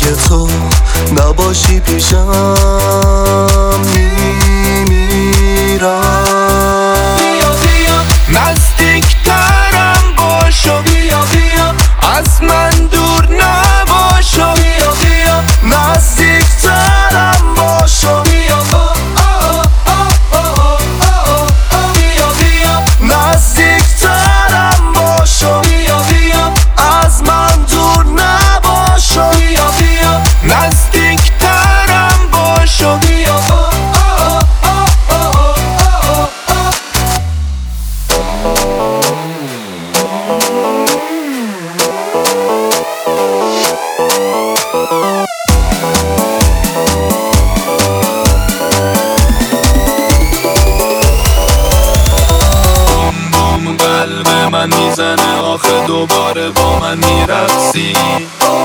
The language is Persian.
اگه تو نباشی پیشم میمیرم. بیا بیا نزدیکترم باشو، بیا بیا از من دور نباشو، بیا بیا نزدیکترم باشو، بیا بیا بیا نزدیکترم باشو، بیا بیا از من دور نباشو، بیا بیا نزدیکترم باشو، بیا قلب من میزنه آخه دوباره با من میرقصی.